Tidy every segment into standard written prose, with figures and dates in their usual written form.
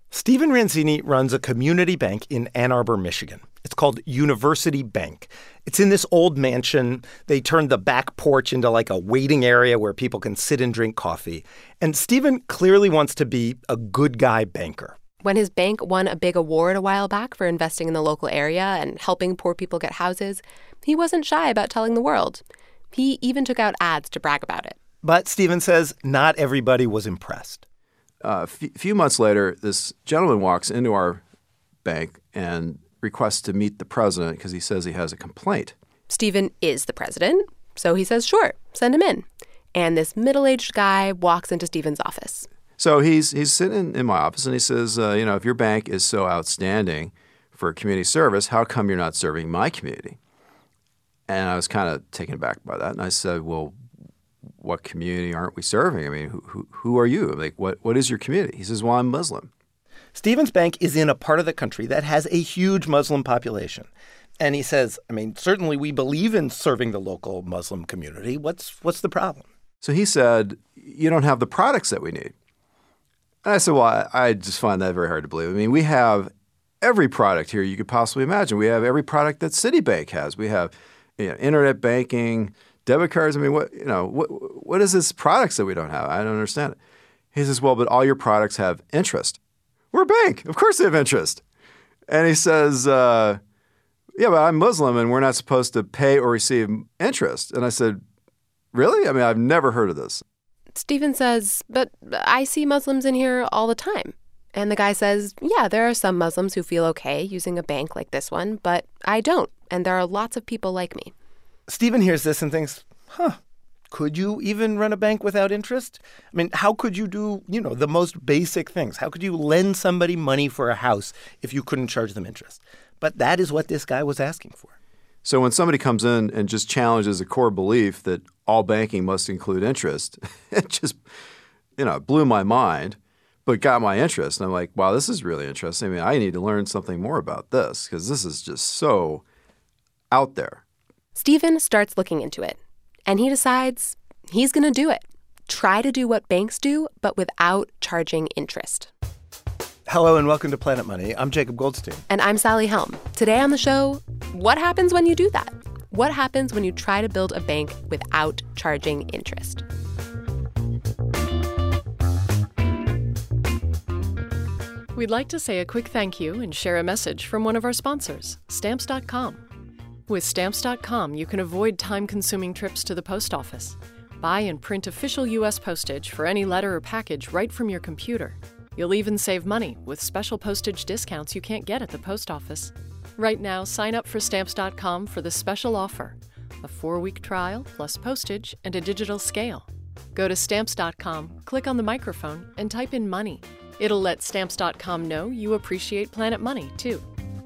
Stephen Ranzini runs a community bank in Ann Arbor, Michigan. It's called University Bank. It's in this old mansion. They turned the back porch into like a waiting area where people can sit and drink coffee. And Stephen clearly wants to be a good guy banker. When his bank won a big award a while back for investing in the local area and helping poor people get houses, he wasn't shy about telling the world. He even took out ads to brag about it. But Stephen says not everybody was impressed. A few months later, this gentleman walks into our bank and requests to meet the president because he says he has a complaint. Stephen is the president, so he says, sure, send him in. And this middle-aged guy walks into Stephen's office. So he's sitting in my office and he says, if your bank is so outstanding for community service, how come you're not serving my community? And I was kind of taken aback by that. And I said, well, what community aren't we serving? I mean, who are you? Like, what is your community? He says, well, I'm Muslim. Stephen's bank is in a part of the country that has a huge Muslim population. And he says, certainly we believe in serving the local Muslim community. What's the problem? So he said, you don't have the products that we need. And I said, well, I just find that very hard to believe. I mean, we have every product here you could possibly imagine. We have every product that Citibank has. We have internet banking, debit cards. I mean, what is this products that we don't have? I don't understand it. He says, well, but all your products have interest. We're a bank. Of course they have interest. And he says, yeah, but I'm Muslim and we're not supposed to pay or receive interest. And I said, really? I mean, I've never heard of this. Stephen says, but I see Muslims in here all the time. And the guy says, yeah, there are some Muslims who feel okay using a bank like this one, but I don't. And there are lots of people like me. Stephen hears this and thinks, could you even run a bank without interest? I mean, how could you do, the most basic things? How could you lend somebody money for a house if you couldn't charge them interest? But that is what this guy was asking for. So when somebody comes in and just challenges a core belief that all banking must include interest, it just, blew my mind, but got my interest. And I'm like, wow, this is really interesting. I mean, I need to learn something more about this because this is just so out there. Stephen starts looking into it, and he decides he's going to do it. Try to do what banks do, but without charging interest. Hello and welcome to Planet Money. I'm Jacob Goldstein. And I'm Sally Helm. Today on the show, what happens when you do that? What happens when you try to build a bank without charging interest? We'd like to say a quick thank you and share a message from one of our sponsors, Stamps.com. With Stamps.com, you can avoid time-consuming trips to the post office. Buy and print official U.S. postage for any letter or package right from your computer. You'll even save money with special postage discounts you can't get at the post office. Right now, sign up for Stamps.com for the special offer, a 4-week trial plus postage and a digital scale. Go to Stamps.com, click on the microphone, and type in money. It'll let Stamps.com know you appreciate Planet Money, too.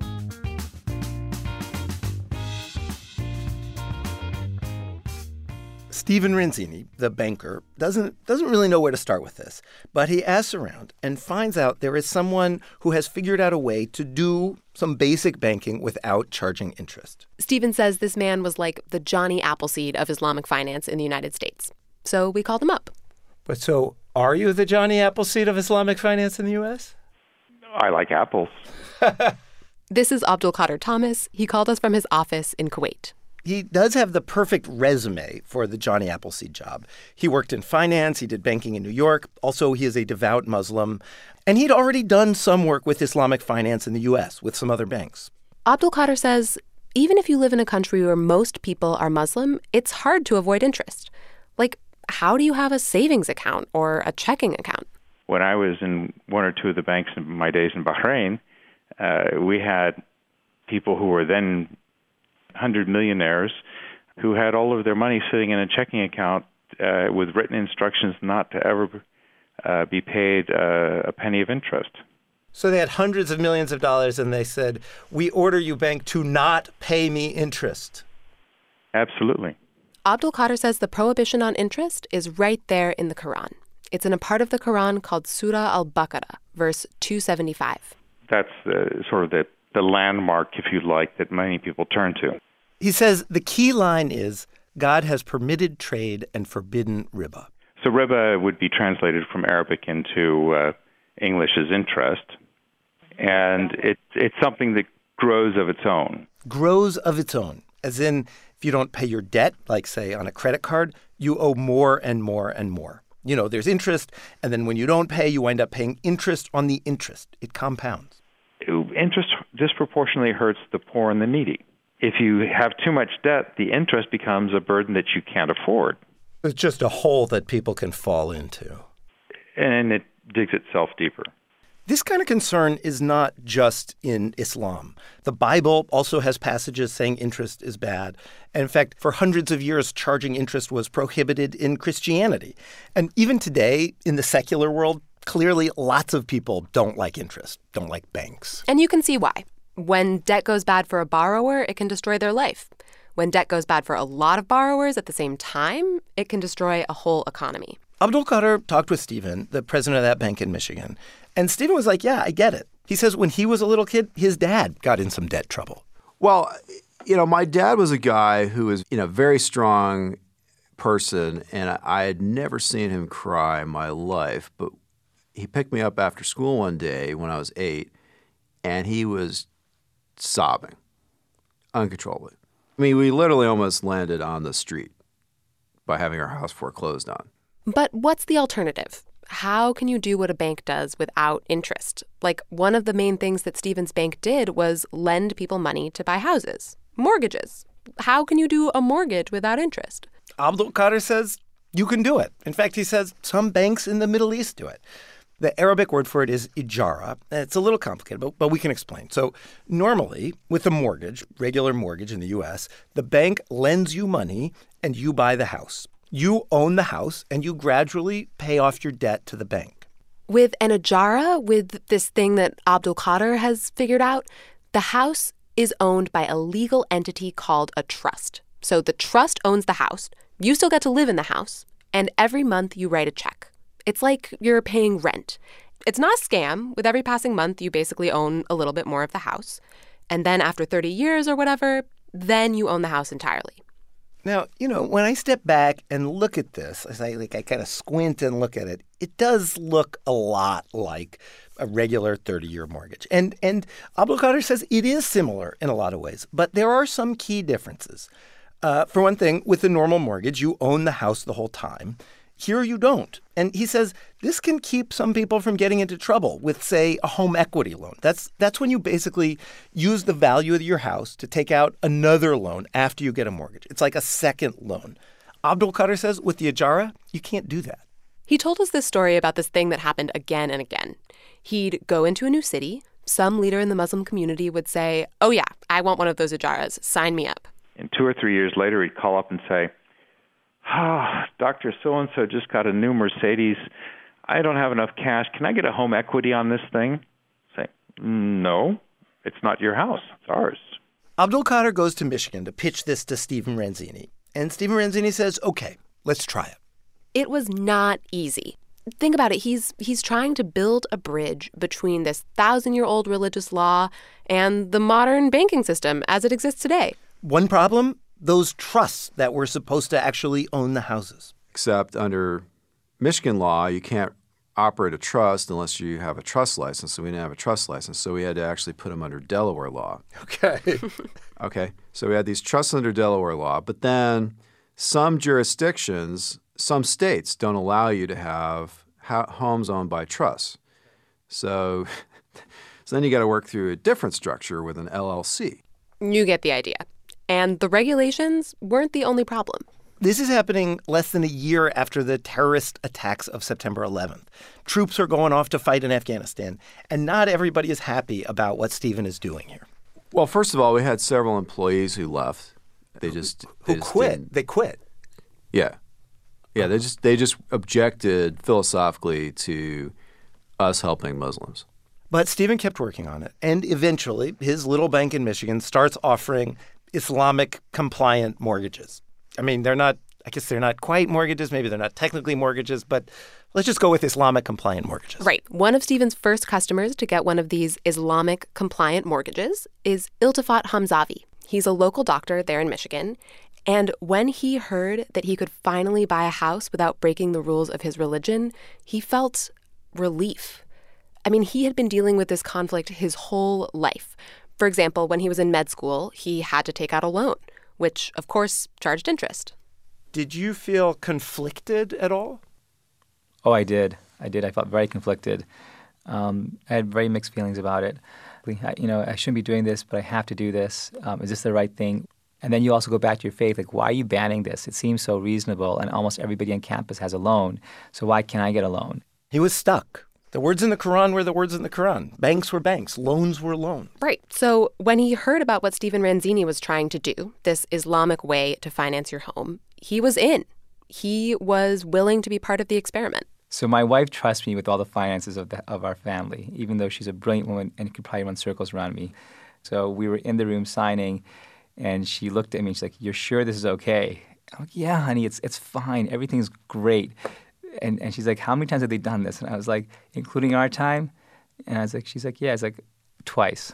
Stephen Ranzini, the banker, doesn't really know where to start with this, but he asks around and finds out there is someone who has figured out a way to do some basic banking without charging interest. Stephen says this man was like the Johnny Appleseed of Islamic finance in the United States. So we called him up. But so are you the Johnny Appleseed of Islamic finance in the U.S.? I like apples. This is Abdul Qadir Thomas. He called us from his office in Kuwait. He does have the perfect resume for the Johnny Appleseed job. He worked in finance. He did banking in New York. Also, he is a devout Muslim. And he'd already done some work with Islamic finance in the U.S. with some other banks. Abdul Qadir says, even if you live in a country where most people are Muslim, it's hard to avoid interest. Like, how do you have a savings account or a checking account? When I was in one or two of the banks in my days in Bahrain, we had people who were then 100 millionaires who had all of their money sitting in a checking account with written instructions not to ever be paid a penny of interest. So they had hundreds of millions of dollars and they said, we order you, bank, to not pay me interest. Absolutely. Abdul Qadir says the prohibition on interest is right there in the Quran. It's in a part of the Quran called Surah Al-Baqarah, verse 275. That's sort of the landmark, if you like, that many people turn to. He says the key line is, God has permitted trade and forbidden riba. So riba would be translated from Arabic into English as interest. And it's something that grows of its own. Grows of its own, as in if you don't pay your debt, like, say, on a credit card, you owe more and more and more. You know, there's interest, and then when you don't pay, you wind up paying interest on the interest. It compounds. Interest disproportionately hurts the poor and the needy. If you have too much debt, the interest becomes a burden that you can't afford. It's just a hole that people can fall into. And it digs itself deeper. This kind of concern is not just in Islam. The Bible also has passages saying interest is bad. And in fact, for hundreds of years, charging interest was prohibited in Christianity. And even today, in the secular world, clearly lots of people don't like interest, don't like banks. And you can see why. When debt goes bad for a borrower, it can destroy their life. When debt goes bad for a lot of borrowers at the same time, it can destroy a whole economy. Abdul Qadir talked with Stephen, the president of that bank in Michigan, and Stephen was like, yeah, I get it. He says when he was a little kid, his dad got in some debt trouble. Well, you know, my dad was a guy who was, you know, a very strong person, and I had never seen him cry in my life. But he picked me up after school one day when I was 8, and he was sobbing uncontrollably. I mean, we literally almost landed on the street by having our house foreclosed on. But what's the alternative? How can you do what a bank does without interest? Like, one of the main things that Stephen's bank did was lend people money to buy houses, mortgages. How can you do a mortgage without interest? Abdul Qadir says you can do it. In fact, he says some banks in the Middle East do it. The Arabic word for it is ijara. It's a little complicated, but we can explain. So normally, with a mortgage, regular mortgage in the U.S., the bank lends you money and you buy the house. You own the house, and you gradually pay off your debt to the bank. With an ijara, with this thing that Abdul Qadir has figured out, the house is owned by a legal entity called a trust. So the trust owns the house, you still get to live in the house, and every month you write a check. It's like you're paying rent. It's not a scam. With every passing month, you basically own a little bit more of the house. And then after 30 years or whatever, then you own the house entirely. Now, you know, when I step back and look at this, I kind of squint and look at it, it does look a lot like a regular 30-year mortgage. And Abdul Qadir says it is similar in a lot of ways, but there are some key differences. For one thing, with a normal mortgage, you own the house the whole time. Here you don't. And he says this can keep some people from getting into trouble with, say, a home equity loan. That's when you basically use the value of your house to take out another loan after you get a mortgage. It's like a second loan. Abdul Qadir says with the ijara, you can't do that. He told us this story about this thing that happened again and again. He'd go into a new city. Some leader in the Muslim community would say, oh, yeah, I want one of those ijaras. Sign me up. And 2 or 3 years later, he'd call up and say, Dr. So-and-so just got a new Mercedes. I don't have enough cash. Can I get a home equity on this thing? Say, no, it's not your house. It's ours. Abdul Qadir goes to Michigan to pitch this to Stephen Ranzini. And Stephen Ranzini says, okay, let's try it. It was not easy. Think about it. He's trying to build a bridge between this 1,000-year-old religious law and the modern banking system as it exists today. One problem? Those trusts that were supposed to actually own the houses. Except under Michigan law, you can't operate a trust unless you have a trust license. So we didn't have a trust license. So we had to actually put them under Delaware law. Okay. Okay. So we had these trusts under Delaware law. But then some jurisdictions, some states don't allow you to have homes owned by trusts. So then you got to work through a different structure with an LLC. You get the idea. And the regulations weren't the only problem. This is happening less than a year after the terrorist attacks of September 11th. Troops are going off to fight in Afghanistan, and not everybody is happy about what Stephen is doing here. Well, first of all, we had several employees who left. They just quit. They quit. Yeah. Yeah, they just objected philosophically to us helping Muslims. But Stephen kept working on it, and eventually his little bank in Michigan starts offering Islamic compliant mortgages. I mean, they're not quite mortgages. Maybe they're not technically mortgages, but let's just go with Islamic compliant mortgages. Right. One of Stephen's first customers to get one of these Islamic compliant mortgages is Iltifat Hamzavi. He's a local doctor there in Michigan. And when he heard that he could finally buy a house without breaking the rules of his religion, he felt relief. I mean, he had been dealing with this conflict his whole life. For example, when he was in med school, he had to take out a loan, which, of course, charged interest. Did you feel conflicted at all? Oh, I did. I felt very conflicted. I had very mixed feelings about it. I shouldn't be doing this, but I have to do this. Is this the right thing? And then you also go back to your faith, like, why are you banning this? It seems so reasonable, and almost everybody on campus has a loan, so why can't I get a loan? He was stuck. The words in the Quran were the words in the Quran. Banks were banks. Loans were loans. Right. So when he heard about what Stephen Ranzini was trying to do, this Islamic way to finance your home, he was in. He was willing to be part of the experiment. So my wife trusts me with all the finances of our family, even though she's a brilliant woman and could probably run circles around me. So we were in the room signing, and she looked at me and she's like, "You're sure this is okay?" I'm like, "Yeah, honey, it's fine. Everything's great." And she's like, "How many times have they done this?" And I was like, "Including our time?" And I was like, she's like, "Yeah." It's like, "Twice."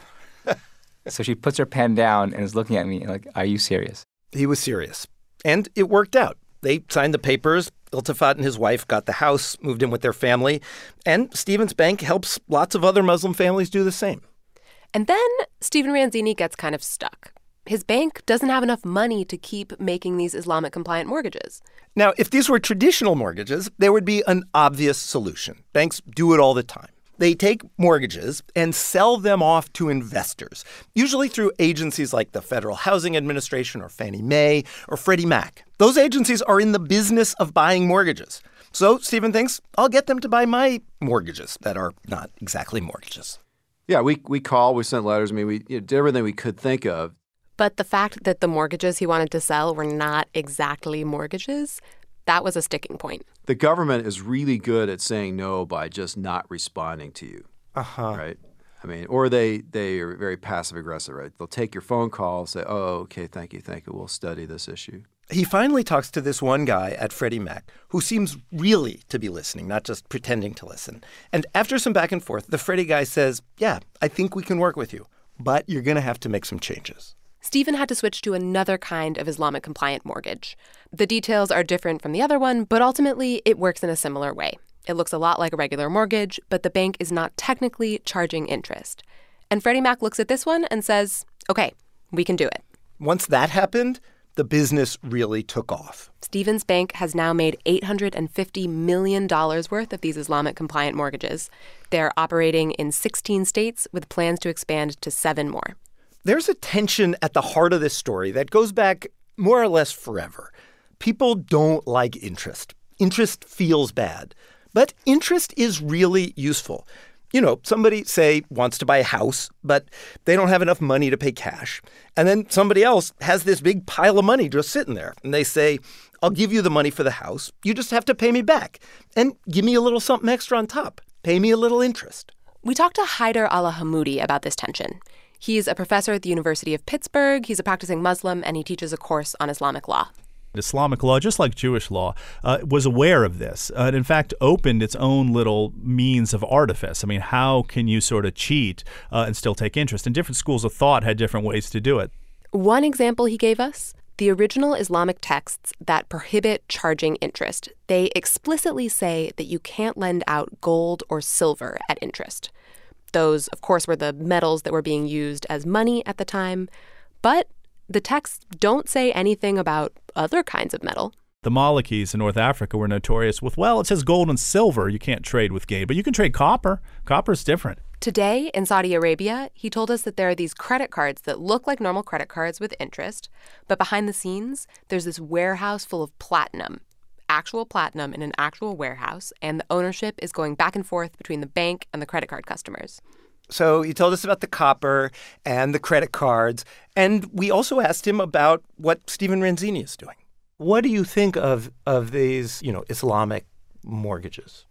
So she puts her pen down and is looking at me and like, "Are you serious?" He was serious. And it worked out. They signed the papers. Iltifat and his wife got the house, moved in with their family. And Stephen's bank helps lots of other Muslim families do the same. And then Stephen Ranzini gets kind of stuck. His bank doesn't have enough money to keep making these Islamic-compliant mortgages. Now, if these were traditional mortgages, there would be an obvious solution. Banks do it all the time. They take mortgages and sell them off to investors, usually through agencies like the Federal Housing Administration or Fannie Mae or Freddie Mac. Those agencies are in the business of buying mortgages. So Stephen thinks, I'll get them to buy my mortgages that are not exactly mortgages. Yeah, we called, we sent letters. I mean, we did everything we could think of. But the fact that the mortgages he wanted to sell were not exactly mortgages, that was a sticking point. The government is really good at saying no by just not responding to you. Right? I mean, or they are very passive-aggressive, right? They'll take your phone call, say, "Oh, okay, thank you, we'll study this issue." He finally talks to this one guy at Freddie Mac who seems really to be listening, not just pretending to listen. And after some back and forth, the Freddie guy says, "Yeah, I think we can work with you, but you're going to have to make some changes." Stephen had to switch to another kind of Islamic-compliant mortgage. The details are different from the other one, but ultimately it works in a similar way. It looks a lot like a regular mortgage, but the bank is not technically charging interest. And Freddie Mac looks at this one and says, okay, we can do it. Once that happened, the business really took off. Stephen's bank has now made $850 million worth of these Islamic-compliant mortgages. They're operating in 16 states with plans to expand to 7 more. There's a tension at the heart of this story that goes back more or less forever. People don't like interest. Interest feels bad. But interest is really useful. You know, somebody, say, wants to buy a house, but they don't have enough money to pay cash. And then somebody else has this big pile of money just sitting there. And they say, I'll give you the money for the house. You just have to pay me back. And give me a little something extra on top. Pay me a little interest. We talked to Haider Alahamoudi about this tension. He's a professor at the University of Pittsburgh. He's a practicing Muslim, and he teaches a course on Islamic law. Islamic law, just like Jewish law, was aware of this. It, in fact, opened its own little means of artifice. I mean, how can you sort of cheat and still take interest? And different schools of thought had different ways to do it. One example he gave us, the original Islamic texts that prohibit charging interest. They explicitly say that you can't lend out gold or silver at interest. Those, of course, were the metals that were being used as money at the time. But the texts don't say anything about other kinds of metal. The Malikis in North Africa were notorious with, well, it says gold and silver. You can't trade with gain, but you can trade copper. Copper is different. Today, in Saudi Arabia, he told us that there are these credit cards that look like normal credit cards with interest, but behind the scenes, there's this warehouse full of platinum. Actual platinum in an actual warehouse, and the ownership is going back and forth between the bank and the credit card customers. So he told us about the copper and the credit cards, and we also asked him about what Stephen Ranzini is doing. What do you think of these, Islamic mortgages?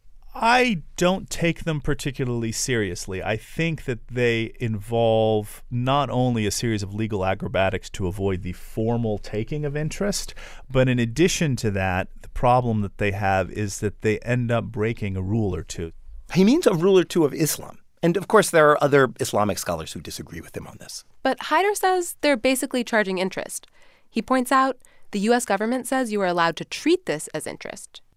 I don't take them particularly seriously. I think that they involve not only a series of legal acrobatics to avoid the formal taking of interest, but in addition to that, the problem that they have is that they end up breaking a rule or two. He means a rule or two of Islam. And, of course, there are other Islamic scholars who disagree with him on this. But Haider says they're basically charging interest. He points out the U.S. government says you are allowed to treat this as interest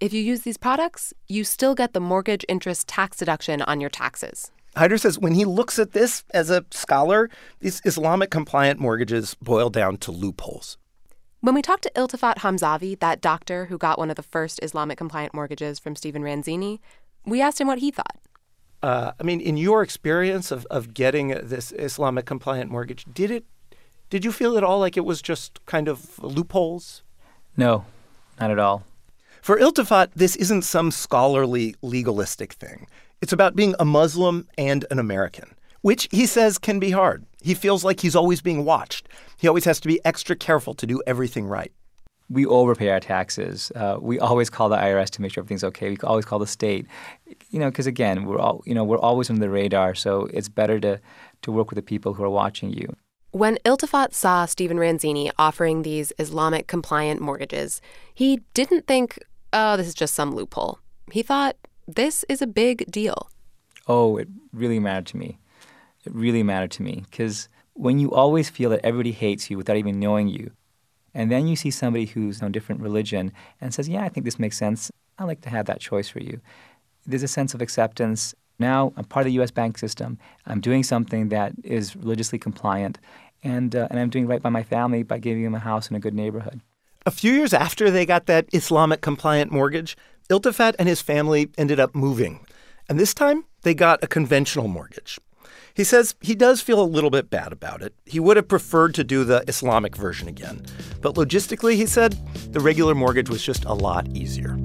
if you use these products, you still get the mortgage interest tax deduction on your taxes. Haider says when he looks at this as a scholar, these Islamic-compliant mortgages boil down to loopholes. When we talked to Iltifat Hamzavi, that doctor who got one of the first Islamic-compliant mortgages from Stephen Ranzini, we asked him what he thought. In your experience of getting this Islamic-compliant mortgage, did you feel at all like it was just kind of loopholes? No, not at all. For Iltifat, this isn't some scholarly legalistic thing. It's about being a Muslim and an American, which he says can be hard. He feels like he's always being watched. He always has to be extra careful to do everything right. We overpay our taxes. We always call the IRS to make sure everything's okay. We always call the state, because again, we're always on the radar. So it's better to work with the people who are watching you. When Iltifat saw Stephen Ranzini offering these Islamic-compliant mortgages, he didn't think, oh, this is just some loophole. He thought, this is a big deal. Oh, it really mattered to me. It really mattered to me because when you always feel that everybody hates you without even knowing you, and then you see somebody who's on a different religion and says, yeah, I think this makes sense. I'd like to have that choice for you. There's a sense of acceptance. Now I'm part of the U.S. bank system. I'm doing something that is religiously compliant, and I'm doing right by my family by giving them a house in a good neighborhood. A few years after they got that Islamic-compliant mortgage, Iltifat and his family ended up moving. And this time, they got a conventional mortgage. He says he does feel a little bit bad about it. He would have preferred to do the Islamic version again. But logistically, he said, the regular mortgage was just a lot easier.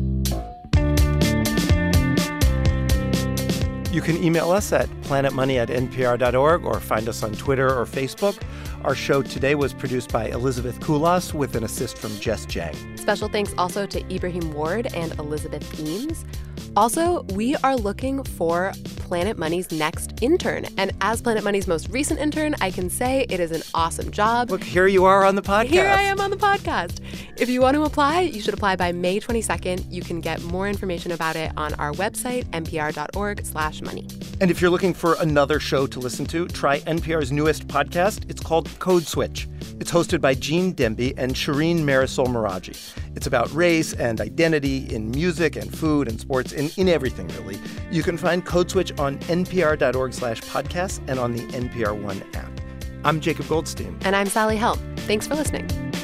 You can email us at planetmoney@npr.org or find us on Twitter or Facebook. Our show today was produced by Elizabeth Kulas with an assist from Jess Jang. Special thanks also to Ibrahim Ward and Elizabeth Eames. Also, we are looking for Planet Money's next intern. And as Planet Money's most recent intern, I can say it is an awesome job. Look, here you are on the podcast. Here I am on the podcast. If you want to apply, you should apply by May 22nd. You can get more information about it on our website, npr.org/money. And if you're looking for another show to listen to, try NPR's newest podcast. It's called Code Switch. It's hosted by Gene Demby and Shireen Marisol Meraji. It's about race and identity in music and food and sports and in everything, really. You can find Code Switch on npr.org/podcasts and on the NPR One app. I'm Jacob Goldstein. And I'm Sally Helm. Thanks for listening.